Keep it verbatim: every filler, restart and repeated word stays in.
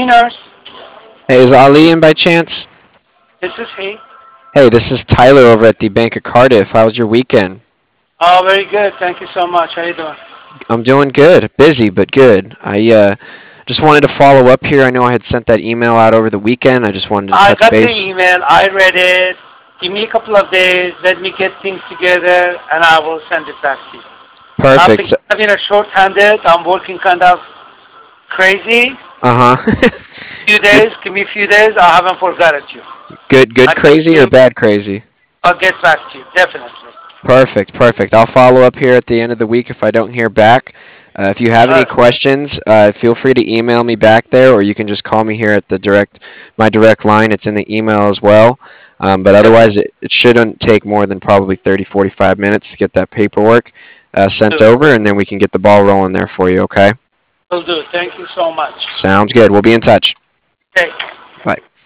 nurse. Hey, is Ali in by chance? This is he. Hey, this is Tyler over at the Bank of Cardiff. How was your weekend? Oh, very good. Thank you so much. How you doing? I'm doing good. Busy, but good. I uh, just wanted to follow up here. I know I had sent that email out over the weekend. I just wanted to I touch got the base. email. I read it. Give me a couple of days. Let me get things together, and I will send it back to you. I've Perfect. been, So, I've been a short-handed. I'm working kind of crazy. uh huh. Few good, days. Give me a few days. I haven't forgotten you. good, good. I get Crazy or you. bad crazy? I'll get back to you. Definitely. Perfect, perfect. I'll follow up here at the end of the week if I don't hear back. Uh, if you have any Uh, questions, uh, feel free to email me back there, or you can just call me here at the direct, my direct line. It's in the email as well. Um, but definitely. otherwise, it, it shouldn't take more than probably thirty, forty-five minutes to get that paperwork uh, Do sent it. over, and then we can get the ball rolling there for you. Okay? Will do. Thank you so much. Sounds good. We'll be in touch. Okay. Bye.